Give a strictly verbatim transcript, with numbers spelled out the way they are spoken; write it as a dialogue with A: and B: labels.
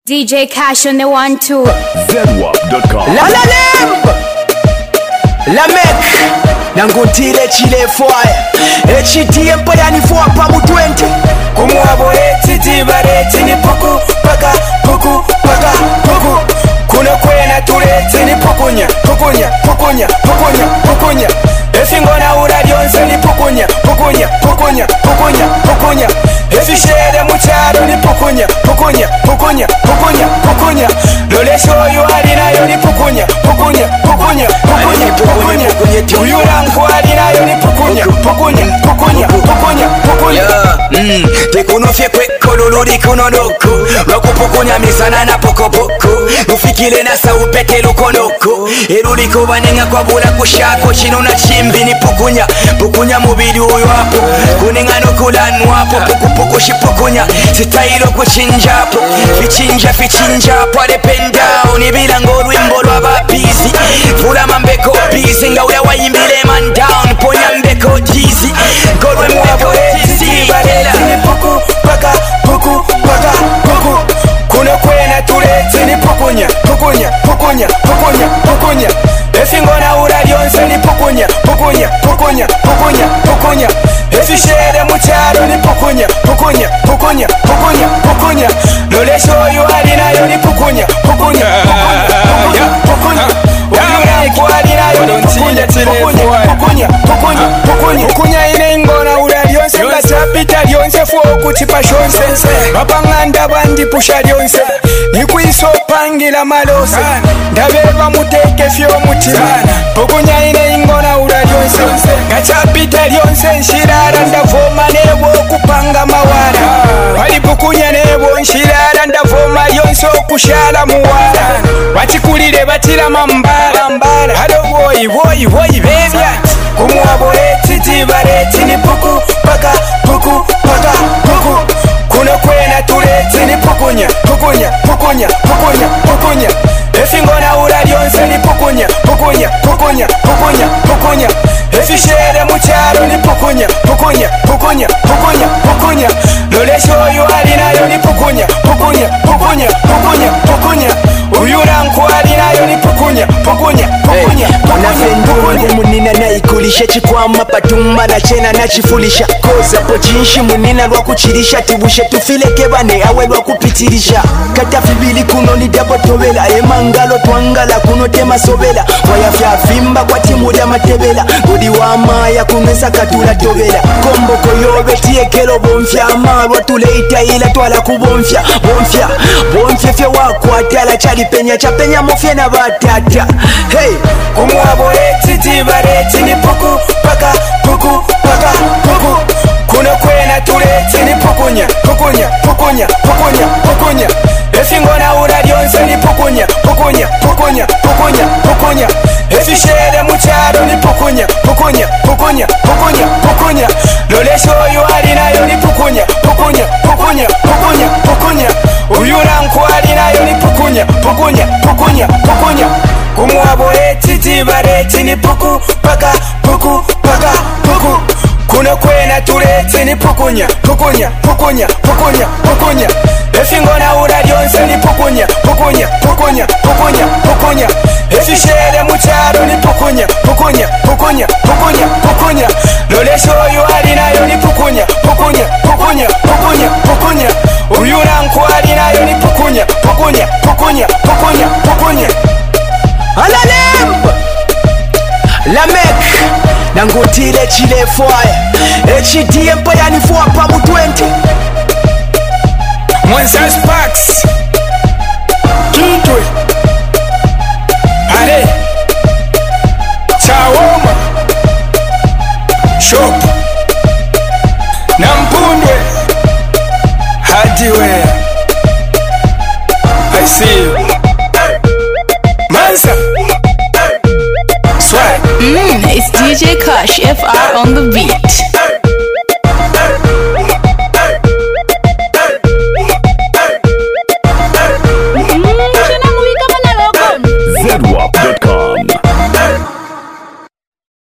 A: D J Cash on the one two.
B: zedwap dot com.
C: La la lemb La mek Nangotile chile foye Echiti empa yani foa pa mu twenty Kumuabo eti tibareti ni puku Paka puku paka puku Kuna kwena tureti ni pukunya Pukunya pukunya pukunya pukunya Efingo na uradionse ni pukunya Pukunya pukunya pukunya pukunya Efi shere mucharo ni pukunya Pukunya pukunya pukunya pukunya Lole shoyu harinayo ni pukunya Pukunya pukunya pukunya pukunya Uyurangu harinayo ni pukunya Pukunya pukunya pukunya pukunya
D: Mm, tekunofye kwe koluluri kuno loko lwakupukunya misana na pokopoko nufikile na saupete lukonoko eluliko banenga kwabula kushako kino na chimbi ni pukunya pukunya mubiri uyo hapo kunenga nokulanwapo pukupuku shipukunya sitailo kuchinjapo fichinja fichinjapo alependao nibilango olwimbo lwababizi vula mambeko bizi nga ula wayimbile man down ponya mbeko jizi ngolwe mbeko jizi
C: Tini puku paka puku paka puku Kuna kwena tureti ni pukunya Pukunya pukunya pukunya pukunya Efingo na uradionse ni pukunya Pukunya pukunya pukunya pukunya Efi shere mucharo ni pukunya Pukunya pukunya pukunya pukunya Lole shoyu harinayo ni pukunya Pukunya pukunya pukunya Uyurangu harinayo ni pukunya Pukunya pukunya pukunya pukunya Pukunya ine ingona uradionse Ngachapita lyonse fuwa ukuchipa shonse Bapanganda bandi pusha lyonse Nikwiso pangila malose Ndabeba muteke fyo mutima Pukunya ine ingona ura lyonse Ngachapita lyonse nshirara ndavoma nebo kupanga mawara Wali pukunya nebo nshirara ndavoma lyonse okushala muwara Wachikulire batira mambara Hado boy boy boy bebya Kumuabo eti tibareti ni puku paka puku paka puku Kuna kwena tureti ni pukunya Pukunya pukunya pukunya pukunya Efingo na uradionse ni pukunya Pukunya pukunya pukunya pukunya Efi shere mucharo ni pukunya Pukunya pukunya pukunya pukunya Lole shoyu harinayo ni pukunya Pukunya pukunya pukunya pukunya Uyurangu harinayo ni pukunya Pukunya pukunya pukunya munina na ikulisha chikwama patumba na chena na chifulisha koza po chinshi munina lwa kuchirisha tibushe tufileke bane awe lwa kupitirisha katafi bili kuno ni dabo tobela emangalo twangala kuno tema sobela wayafya vimba kwa timu ya matebela godi wa maya kunesa katula tobela kombo koyobe tiekelo bonfya amalwa tuleita ila twala kubonfya bonfya bonfya fye wakwatala chali penya chapenya mofya na batata hey kumuabo eti tibareti ni puku paka puku paka puku Kuna kwena tureti ni pukunya Pukunya pukunya pukunya pukunya Efingo na uradionse ni pukunya Pukunya pukunya pukunya pukunya Efi shere mucharo ni pukunya Pukunya pukunya pukunya pukunya Lole shoyu harinayo ni pukunya Pukunya pukunya pukunya pukunya Uyurangu harinayo ni pukunya Pukunya pukunya pukunya Kumuabo eti tibareti ni puku paka puku paka puku Kuna kwena tureti ni pukunya Pukunya pukunya pukunya pukunya Efingo na uradionse ni pukunya Pukunya pukunya pukunya pukunya Efi shere mucharo ni pukunya Pukunya pukunya pukunya pukunya Lole shoyu harinayo ni pukunya Pukunya pukunya pukunya pukunya Uyurangu harinayo ni pukunya Pukunya pukunya pukunya pukunya Alalemb La mek Nangotile chile foye Echiti empa yani foa pa mu twenty Mwensa Sparks Kitwe Are Chawoma Shop Nampundwe Hadiwe I see you Mansa Swag
A: Mmm, it's D J Cash F R on the beat.